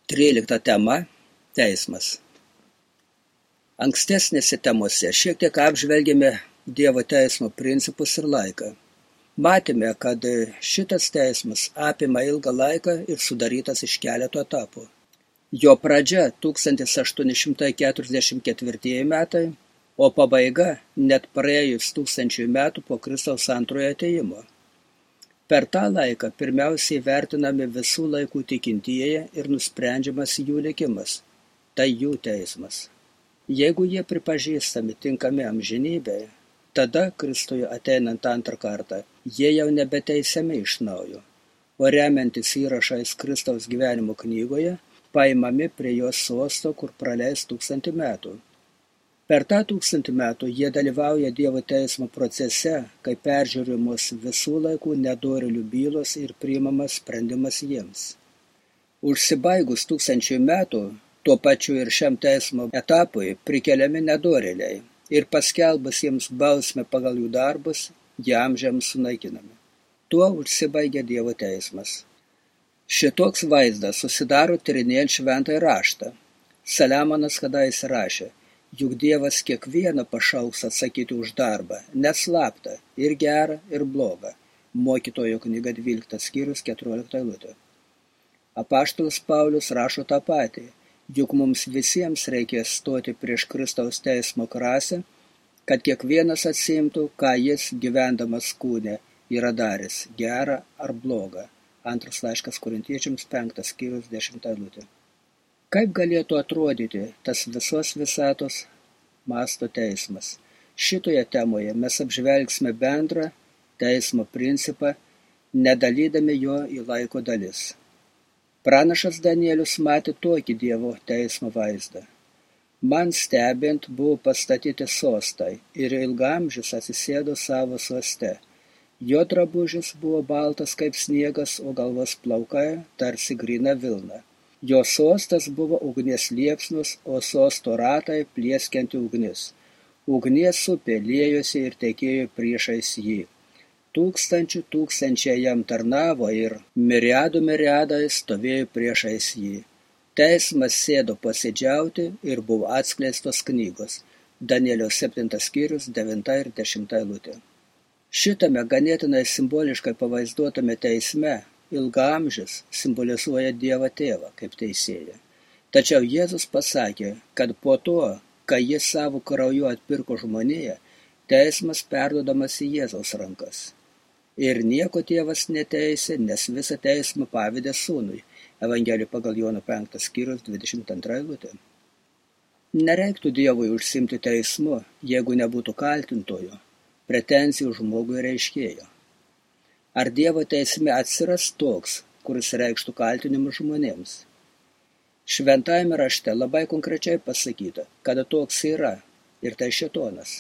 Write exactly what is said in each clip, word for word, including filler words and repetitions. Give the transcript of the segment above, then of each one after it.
Trylikta tema – teismas. Ankstesnėse temose šiek tiek apžvelgėme Dievo teismo principus ir laiką. Matėme, kad šitas teismas apima ilgą laiką ir sudarytas iš keletų etapų. Jo pradžia tūkstantis aštuoni šimtai keturiasdešimt ketvirtieji metai, o pabaiga net praėjus tūkstančiui metų po Kristaus antrojo atėjimo. Per tą laiką pirmiausiai vertinami visų laikų tikintieji ir nusprendžiamas jų likimas. Tai jų teismas. Jeigu jie pripažįstami tinkami amžinybėje, tada Kristui ateinant antrą kartą, jie jau nebeteisiami iš naujo, o remiantis įrašais Kristaus gyvenimo knygoje, paimami prie jos sosto, kur praleis tūkstantį metų. Per tą tūkstantį metų jie dalyvauja Dievo teismo procese, kai peržiūrimos visų laikų nedorėlių bylos ir priimamas sprendimas jiems. Užsibaigus tūkstančiui metų, tuo pačiu ir šiam teismo etapui prikeliami nedorėliai ir paskelbus jiems bausmę pagal jų darbus, jie amžiams sunaikinami. Tuo užsibaigia Dievo teismas. Šitoks vaizdas susidaro tyrinėjant šventąjį raštą. Saliamonas kadaise rašė: juk Dievas kiekvieną pašauks atsakyti už darbą, neslaptą, ir gerą, ir blogą. Mokytojo knyga dvyliktas skyrius keturiolikta eilutė. Apaštalas Paulius rašo tą patį, juk mums visiems reikės stoti prieš Kristaus teismo krasę, kad kiekvienas atsiimtų, ką jis gyvendamas kūne yra daręs, gerą ar blogą. Antras laiškas Korintiečiams penktas skyrius dešimta eilutė. Kaip galėtų atrodyti tas visos visatos masto teismas? Šitoje temoje mes apžvelgsime bendrą teismo principą, nedalydami jo į laiko dalis. Pranašas Danielius matė tokį Dievo teismo vaizdą. Man stebint buvo pastatyti sostai ir ilgaamžis atsisėdo savo soste. Jo drabužis buvo baltas kaip sniegas, o galvos plaukai tarsi gryna vilna. Jo sostas buvo ugnies liepsnus, o sosto ratai plieskianti ugnis. Ugnies upė liejosi ir tekėjo priešais jį. Tūkstančių tūkstančiai jam tarnavo ir miriadų miriadai stovėjo priešais jį. Teismas sėdo posėdžiauti ir buvo atskleistos knygos. Danielio septintas skyrius devinta ir dešimta eilutė. Šitame ganėtinai simboliškai pavaizduotame teisme ilgaamžis simbolizuoja Dievą Tėvą kaip teisėją. Tačiau Jėzus pasakė, kad po to, kai jis savo krauju atpirko žmoniją, teismas perduodamas į Jėzaus rankas. Ir nieko Tėvas neteisė, nes visą teismą pavedė sūnui. Evangelija pagal Jono penktas skyrius dvidešimt antra eilutė. Nereiktų Dievui užsimti teismu, jeigu nebūtų kaltintojo, pretenzijų žmogui reiškėjo. Ar Dievo teisme atsiras toks, kuris reikštų kaltinimus žmonėms? Šventajame rašte labai konkrečiai pasakyta, kad toks yra, ir tai šėtonas.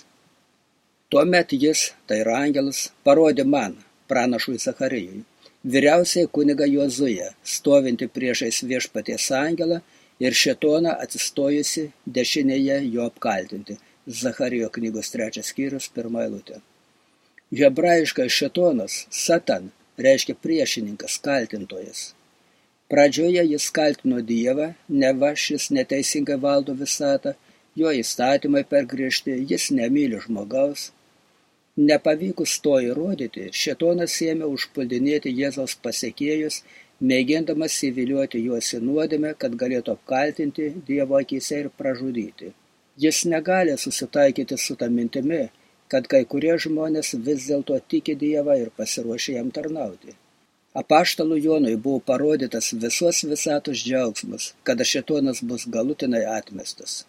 Tuomet jis, tai yra angelas, parodė man, pranašui Zacharijui, vyriausiai kunigą Jozują, stovinti priešais viešpaties angelą ir šėtoną atsistojusi dešinėje jo apkaltinti. Zacharijo knygos trečias skyrius, pirma eilutė. Hebrajiškai šėtonas, satan, reiškia priešininkas, kaltintojas. Pradžioje jis kaltino Dievą, neva šis neteisingai valdo visatą, jo įstatymai per griežti, jis nemyli žmogaus. Nepavykus to įrodyti, šėtonas ėmė užpuldinėti Jėzaus pasekėjus, mėgindamas įvilioti juos į nuodėmę, kad galėtų apkaltinti Dievo akyse ir pražudyti. Jis negali susitaikyti su ta mintimi, kad kai kurie žmonės vis dėlto tiki Dievą ir pasiruošia jam tarnauti. Apaštalui Jonui buvo parodytas visos visatos džiaugsmas, kada šėtonas bus galutinai atmestas.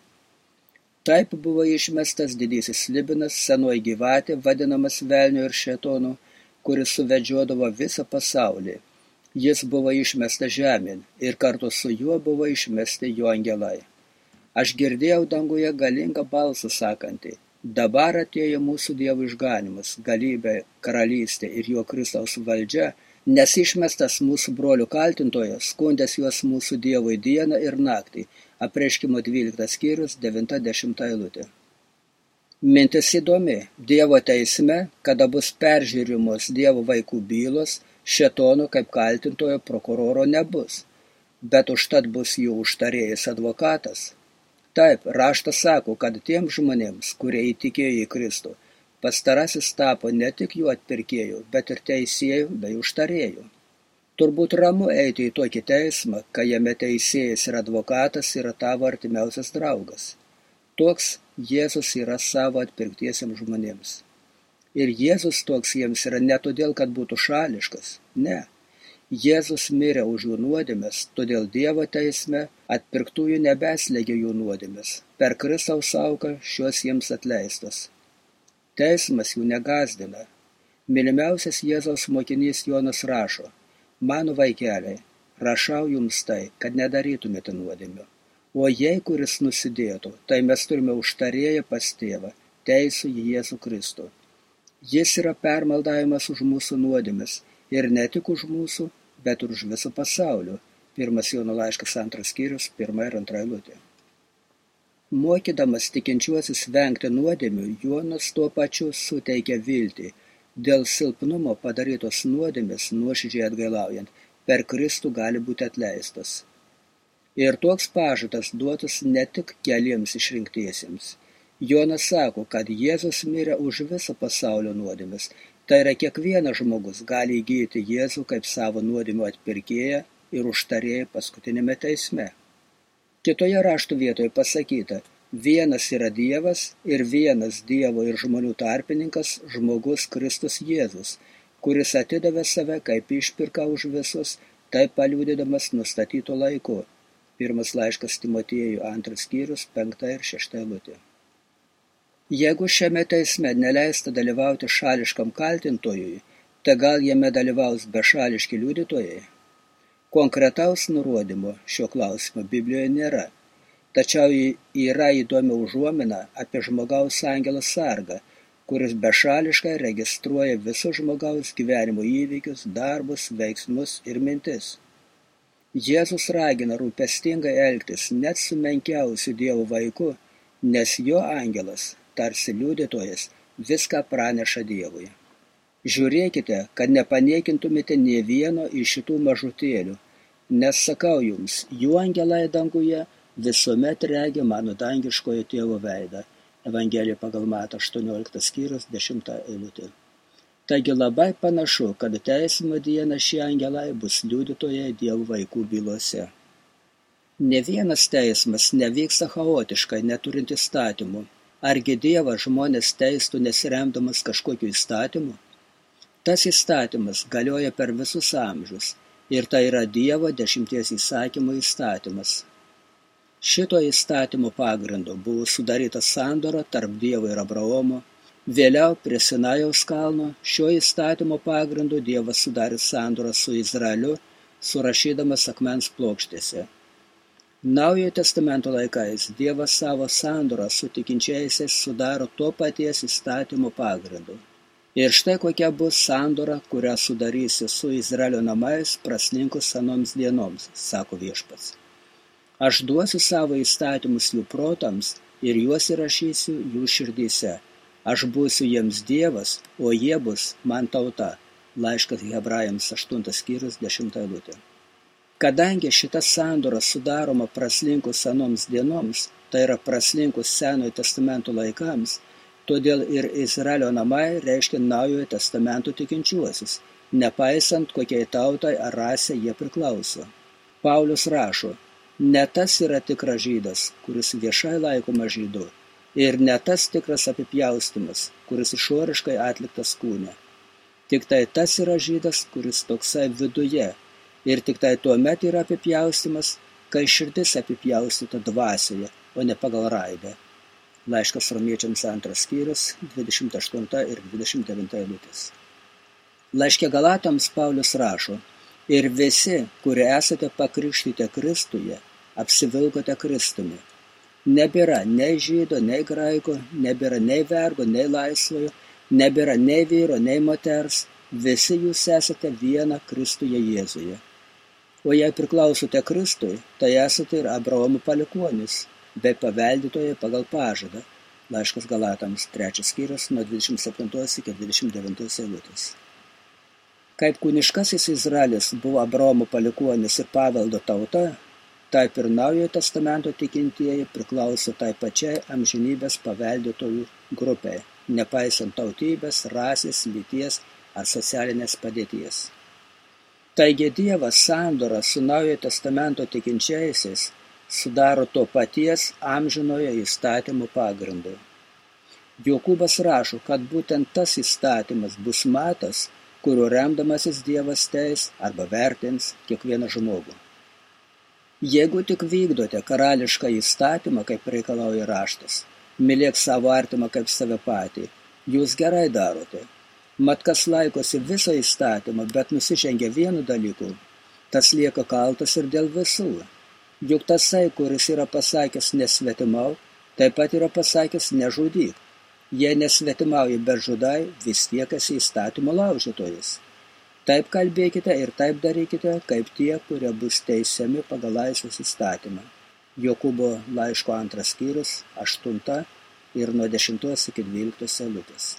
Taip buvo išmestas didysis slibinas, senoji gyvatė, vadinamas velnio ir šėtonu, kuris suvedžiodavo visą pasaulį. Jis buvo išmestas žemėn ir kartu su juo buvo išmesti jo angelai. Aš girdėjau danguje galingą balsą sakantį: dabar atėjo mūsų Dievo išganymas, galybė, karalystė ir jo Kristaus valdžia, nes išmestas mūsų brolių kaltintojas, skundęs juos mūsų Dievui dieną ir naktį. Apreiškimo dvyliktas skyrius, devinta dešimta eilutė. Mintis įdomi. Dievo teisme, kada bus peržiūrimos Dievo vaikų bylos, šėtono kaip kaltintojo prokuroro nebus. bet užtat bus jų užtarėjas advokatas. Taip, raštas sako, kad tiems žmonėms, kurie įtikėjo į Kristų, pastarasis tapo ne tik jų atpirkėjų, bet ir teisėjų bei užtarėjų. Turbūt ramu eiti į tokį teismą, kai jame teisėjas ir advokatas yra tavo artimiausias draugas. Toks Jėzus yra savo atpirktiesiems žmonėms. Ir Jėzus toks jiems yra ne todėl, kad būtų šališkas, ne. Jėzus mirė už jų nuodėmes, todėl Dievo teisme atpirktųjų nebeslėgia jų nuodėmes. Per Kristaus auką šios jiems atleistos. Teismas jų negąsdina. Mylimiausias Jėzaus mokinys Jonas rašo: Mano vaikeliai, rašau jums tai, kad nedarytumėte nuodėmių. O jei kuris nusidėtų, tai mes turime užtarėją pas tėvą, teisų į Jėzų Kristų. Jis yra permaldavimas už mūsų nuodėmes, ir ne tik už mūsų, bet ir už viso pasaulio. Pirmas Jono laiškas antras skyrius, pirma ir antra eilutė. Mokydamas tikinčiuosius vengti nuodėmių, Jonas tuo pačiu suteikia viltį. Dėl silpnumo padarytos nuodėmės, nuoširdžiai atgailaujant, per Kristų gali būti atleistas. Ir toks pažadas duotas ne tik keliems išrinktiesiems. Jonas sako, kad Jėzus mirė už viso pasaulio nuodėmes. Tai yra kiekvienas žmogus gali įgyti Jėzų kaip savo nuodėmių atpirkėją ir užtarėją paskutinėme teisme. Kitoje raštų vietoje pasakyta: vienas yra Dievas ir vienas Dievo ir žmonių tarpininkas, žmogus Kristus Jėzus, kuris atidavė save kaip išpirką už visus, taip paliudydamas nustatyto laiku. Pirmas laiškas Timotiejui, antras skyrius, penkta ir šešta eilutė. Jeigu šiame teisme neleista dalyvauti šališkam kaltintojui, tai gal jame dalyvaus bešališki liudytojai? Konkretaus nurodymo šio klausimo Biblijoje nėra, tačiau yra įdomi užuomina apie žmogaus angelą sargą, kuris bešališkai registruoja visus žmogaus gyvenimo įvykius, darbus, veiksmus ir mintis. Jėzus ragina rūpestingai elgtis net su menkiausiu Dievo vaiku, nes jo angelas, tarsi liudytojas, viską praneša Dievui. Žiūrėkite, kad nepaniekintumėte nė vieno iš šitų mažutėlių, nes sakau jums, jų angelai danguje visuomet regi mano dangiškojo tėvo veidą. Evangelija pagal Matą aštuonioliktas skyrius, dešimta eilutė. Taigi labai panašu, kad teismo dieną šie angelai bus liudytojai Dievo vaikų bylose. Ne vienas teismas nevyksta chaotiškai, neturint įstatymų. Argi Dievas žmonės teistų nesiremdamas kažkokiu įstatymu? Tas įstatymas galioja per visus amžius, ir tai yra Dievo dešimties įsakymų įstatymas. Šito įstatymo pagrindu buvo sudaryta sandora tarp Dievo ir Abraomo. Vėliau prie Sinajaus kalno šio įstatymo pagrindu Dievas sudarė sandorą su Izraeliu, surašydamas akmens plokštėse. Naujojo testamento laikais Dievas savo sandorą su tikinčiaisiais sudaro to paties įstatymo pagrindu. Ir štai kokia bus sandora, kurią sudarysiu su Izraelio namais praslinkus anoms dienoms, sako Viešpats. Aš duosiu savo įstatymus jų protams ir juos įrašysiu jų širdyse. Aš būsiu jiems Dievas, o jie bus man tauta. Laiškas Hebrajams aštuntas skyrius, dešimta eilutė. Kadangi šita sandora sudaroma praslinkus anoms dienoms, tai yra praslinkus Senojo testamento laikams, todėl ir Izraelio namai reiškia Naujojo testamento tikinčiuosius, nepaisant kokiai tautai ar rasė jie priklauso. Paulius rašo: ne tas yra tikras žydas, kuris viešai laikoma žydu, ir ne tas tikras apipjaustymas, kuris išoriškai atliktas kūne. Tik tai tas yra žydas, kuris toksai viduje, ir tik tai tuomet yra apipjaustymas, kai širdis apipjaustyta dvasioje, o ne pagal raidę. Laiškas Romiečiams antras skyrius, dvidešimt aštunta ir dvidešimt devinta eilutės. Laiške Galatams Paulius rašo: ir visi, kurie esate pakrikštyti Kristuje, apsivilkote Kristumi. Nebėra nei žydo, nei graiko, nebėra nei vergo, nei laisvojo, nebėra nei vyro, nei moters, visi jūs esate viena Kristuje Jėzuje. O jei priklausote Kristui, tai esate ir Abraomo palikuonis, bei paveldėtojai pagal pažadą. Laiškas Galatams trečias skyrius nuo dvidešimt septintos iki dvidešimt devintos eilutės. Kaip kūniškasis Izraelis buvo Abraomo palikuonis ir paveldo tauta, taip ir Naujojo testamento tikintieji priklauso tai pačiai amžinybės paveldėtojų grupiai, nepaisant tautybės, rasės, lyties ar socialinės padėties. Taigi Dievas sandorą su Naujojo testamento tikinčiaisiais sudaro to paties amžinojo įstatymo pagrindu. Jokūbas rašo, kad būtent tas įstatymas bus matas, kuriuo remdamasis Dievas teis arba vertins kiekvieną žmogų. Jeigu tik vykdote karališką įstatymą, kaip reikalauja raštas, mylėk savo artimą kaip save patį, jūs gerai darote. Mat kas laikosi viso įstatymą, bet nusižengia vienu dalyku, tas lieka kaltas ir dėl visų. Juk tasai, kuris yra pasakęs nesvetimau, taip pat yra pasakęs nežudyk. Jei nesvetimauji, bet žudai, vis tiek esi įstatymo laužytojas. Taip kalbėkite ir taip darykite, kaip tie, kurie bus teisiami pagal laisvės įstatymą. Jokūbo laiško antras skyrius, aštunta ir nuo dešimtos iki dvyliktos eilutės.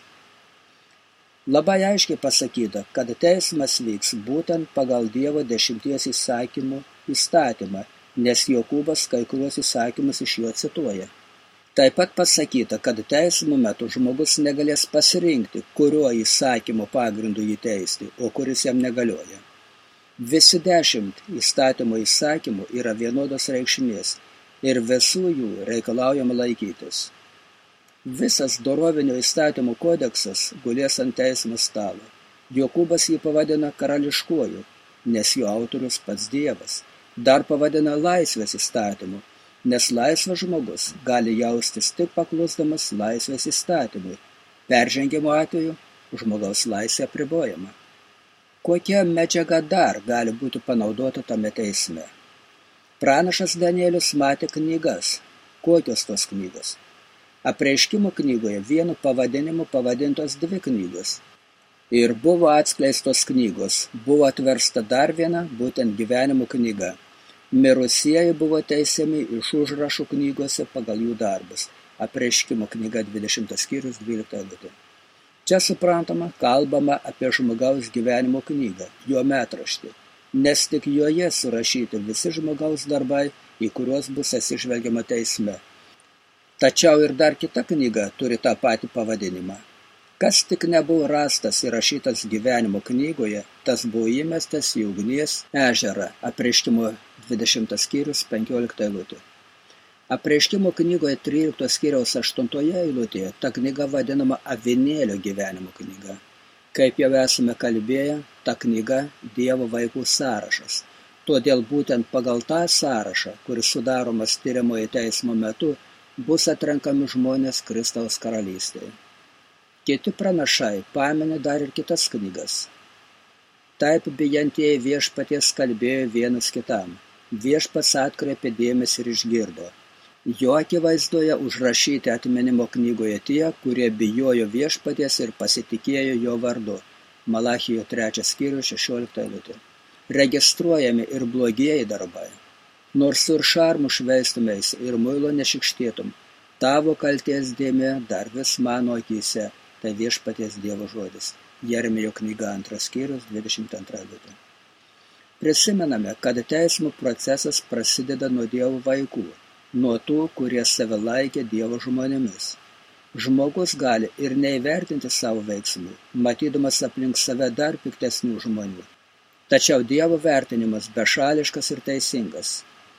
Labai aiškiai pasakyta, kad teismas vyks būtent pagal Dievo dešimties įsakymų įstatymą, nes Jokūbas kai kuriuos įsakymus iš jo cituoja. Taip pat pasakyta, kad teismo metu žmogus negalės pasirinkti, kuriuo įsakymo pagrindu jį teisti, o kuris jam negalioja. Visi dešimt įstatymo įsakymų yra vienodos reikšmės ir visų jų reikalaujama laikytis. Visas dorovinio įstatymo kodeksas gulės ant teismo stalo. Jokūbas jį pavadina karališkuoju, nes jo autorius pats Dievas. Dar pavadina laisvės įstatymu, nes laisvas žmogus gali jaustis tik paklusdamas laisvės įstatymui. Peržengimo atveju žmogaus laisvė apribojama. Kokia medžiaga dar gali būti panaudota tame teisme? Pranašas Danielius matė knygas. Kokios tos knygos? Apreiškimo knygoje vienu pavadinimu pavadintos dvi knygos. Ir buvo atskleistos knygos. Buvo atversta dar viena, būtent gyvenimo knyga. Mirusieji buvo teisiami iš užrašų knygose pagal jų darbus. Apreiškimo knyga dvidešimtas skyrius, dvylikta eilutė. Čia suprantama, kalbama apie žmogaus gyvenimo knygą, jo metraštį, nes tik joje surašyti visi žmogaus darbai, į kuriuos bus atsižvelgiama teisme. Tačiau ir dar kita knyga turi tą patį pavadinimą. Kas tik nebuvo rastas įrašytas gyvenimo knygoje, tas buvo įmestas į ugnies ežerą. Apreiškimo dvidešimtas skyrius, penkiolikta eilutė. Apreiškimo knygoje tryliktos skyriaus aštuntoje eilutėje ta knyga vadinama avinėlio gyvenimo knyga. Kaip jau esame kalbėję, ta knyga Dievo vaikų sąrašas. Todėl būtent pagal tą sąrašą, kuris sudaromas tiriamojo teismo metu, bus atrenkami žmonės Kristaus karalystėje. Kiti pranašai pamini dar ir kitas knygas. Taip bijantieji viešpaties kalbėjo vienas kitam. Viešpats atkreipė dėmesį ir išgirdo. Jo akivaizdoje užrašyti atminimo knygoje tie, kurie bijojo viešpaties ir pasitikėjo jo vardu. Malachijo trečias skyrius, šešiolikta eilutė. Registruojami ir blogieji darbai. Nors ir šarmų šveistumeis ir muilo nešikštėtum, tavo kalties dėmė dar vis mano akyse. Tai viešpaties Dievo žodis. Jeremijo knyga antras skyrius, dvidešimt antra eilutė. Prisimename, kad teismo procesas prasideda nuo Dievo vaikų, nuo tų, kurie save laikė Dievo žmonėmis. Žmogus gali ir neįvertinti savo veiksmų, matydamas aplink save dar piktesnių žmonių. Tačiau Dievo vertinimas bešališkas ir teisingas.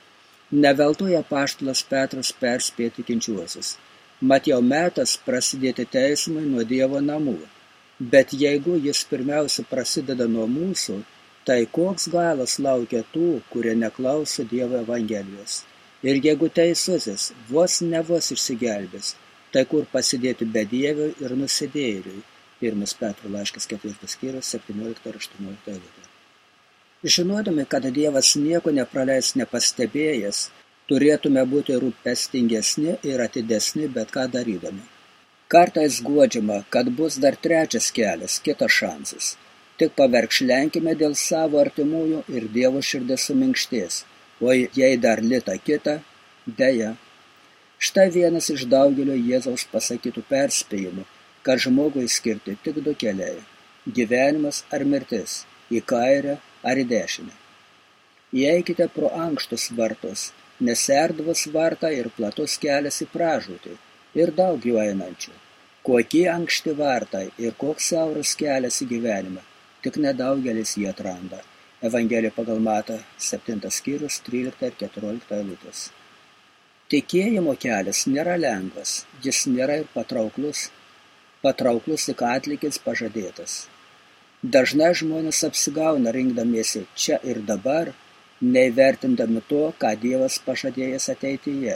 Ne veltui apaštalas Petras perspėja tikinčiuosius. Mat jau metas prasidėti teismui nuo Dievo namų, bet jeigu jis pirmiausia prasideda nuo mūsų, tai koks galas laukia tų, kurie neklauso Dievo evangelijos. Ir jeigu teisusis vos ne vos išsigelbės, tai kur pasidėti bedieviui ir nusidėjėliui. Pirmas Petro laiškas ketvirtas skyrius, septyniolikta ir aštuoniolikta eilutė. Žinodami, kad Dievas nieko nepraleis nepastebėjęs, turėtume būti rūpestingesni ir atidesni bet ką darydami. Kartais guodžiama, kad bus dar trečias kelias, kitas šansas. Tik paverkšlenkime dėl savo artimųjų ir Dievo širdis suminkštės, o jei dar lita kita, deja. Štai vienas iš daugelio Jėzaus pasakytų perspėjimų, kad žmogui skirti tik du keliai – gyvenimas ar mirtis. į kairę ar į dešinę. Įeikite pro ankštus vartus, nes erdvus vartai ir platus kelias į pražūtį, ir daug jų einančių. Kokie ankšti vartai ir koks siauras kelias į gyvenimą, tik nedaugelis jį atranda. Evangelija pagal Matą, septintas skyrius, trylikta ir keturiolikta eilutės. Tikėjimo kelias nėra lengvas, jis nėra ir patrauklus. Patrauklus tik atlygis pažadėtas. Dažnai žmonės apsigauna rinkdamiesi čia ir dabar, neįvertindami to, ką Dievas pažadėjęs ateityje.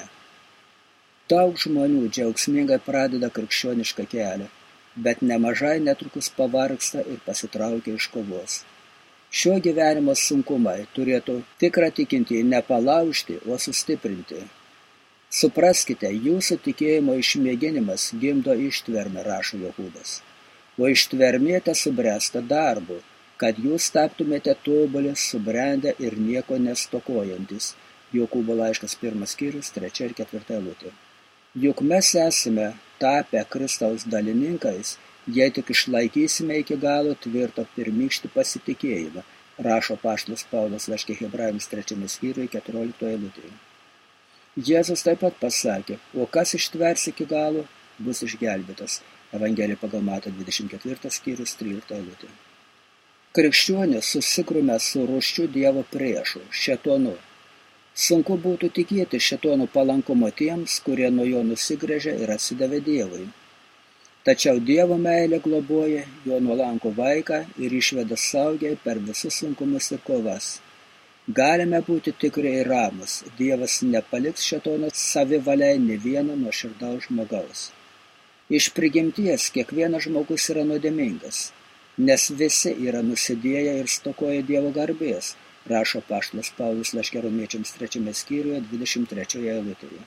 Daug žmonių džiaugsmingai pradeda krikščionišką kelią, bet nemažai netrukus pavargsta ir pasitraukia iš kovos. Šio gyvenimo sunkumai turėtų tikrą tikintįjį nepalaužti, o sustiprinti. Supraskite, jūsų tikėjimo išmėginimas gimdo ištvermę, rašo Jokūbas. O ištvermė subręsta darbu, kad jūs taptumėte tobuli, subrendę ir nieko nestokojantis. Jokūbo laiškas pirmas skyrius, trečia ir ketvirta eilutė. Juk mes esame tapę Kristaus dalininkais, jei tik išlaikysime iki galo tvirtą pirmykštį pasitikėjimą, rašo apaštalas Paulius laiške Hebrajams trečiame skyriuje, keturioliktoje eilutėje. Jėzus taip pat pasakė, o kas ištvers iki galo, bus išgelbėtas. Evangelija pagal Matą dvidešimt ketvirtas skyrius, trylikta eilutė. Krikščionis susigrumė su rūsčiu Dievo priešu, šėtonu. Sunku būtų tikėti šėtono palankumo tiems, kurie nuo jo nusigręžė ir atsidavė Dievui. Tačiau Dievo meilė globoja jo nuolankų vaiką ir išveda saugiai per visus sunkumus ir kovas. Galime būti tikri ir ramus, Dievas nepaliks šėtono savivaliai ne vieno nuoširdaus žmogaus. Iš prigimties kiekvienas žmogus yra nuodėmingas, nes visi yra nusidėję ir stokoja Dievo garbės, rašo apaštalas Paulius laiške Romiečiams trečiame skyriuje, dvidešimt trečioje eilutėje.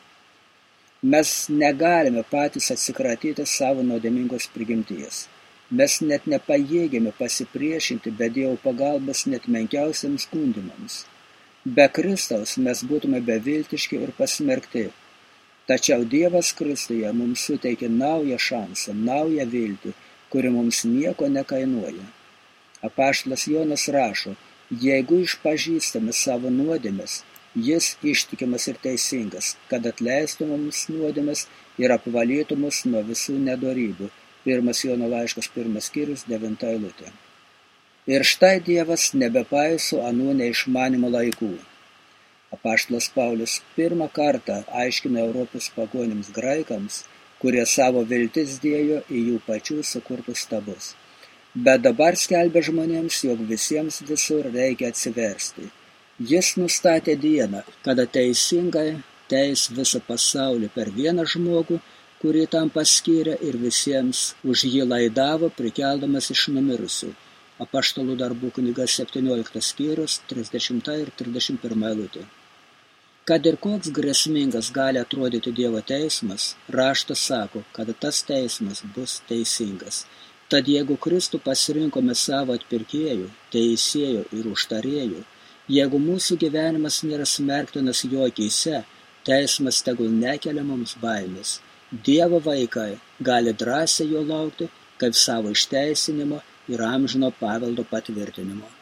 Mes negalime patys atsikratyti savo nuodėmingos prigimties. Mes net nepajėgėme pasipriešinti be Dievo pagalbos net menkiausiams skundimams. Be Kristaus mes būtume beviltiški ir pasmerkti. Tačiau Dievas Kristuje mums suteikė naują šansą, naują viltį, kuri mums nieko nekainuoja. Apaštalas Jonas rašo, jeigu išpažįstame savo nuodėmes, jis ištikimas ir teisingas, kad atleistų mums nuodėmes ir apvalytų mus nuo visų nedorybių. Pirmas Jono laiškas, pirmas skyrius, devinta eilutė. Ir štai Dievas nebepaiso anų neišmanimo laikų. Apaštalas Paulius pirmą kartą aiškina Europos pagonims graikams, kurie savo viltis dėjo į jų pačių sukurtus stabus. Bet dabar skelbia žmonėms, jog visiems visur reikia atsiversti. Jis nustatė dieną, kada teisingai teis visą pasaulį per vieną žmogų, kurį tam paskyrė ir visiems už jį laidavo, prikeldamas iš numirusių. Apaštalų darbų knyga septynioliktas skyrius, trisdešimta ir trisdešimt pirma eilutė. Kad ir koks grėsmingas gali atrodyti Dievo teismas, raštas sako, kad tas teismas bus teisingas. Tad jeigu Kristų pasirinkome savo atpirkėjų, teisėjų ir užtarėjų, jeigu mūsų gyvenimas nėra smerktinas jo akyse, teismas tegul nekelia mums baimės. Dievo vaikai gali drąsiai jo laukti kaip savo išteisinimo ir amžino paveldo patvirtinimo.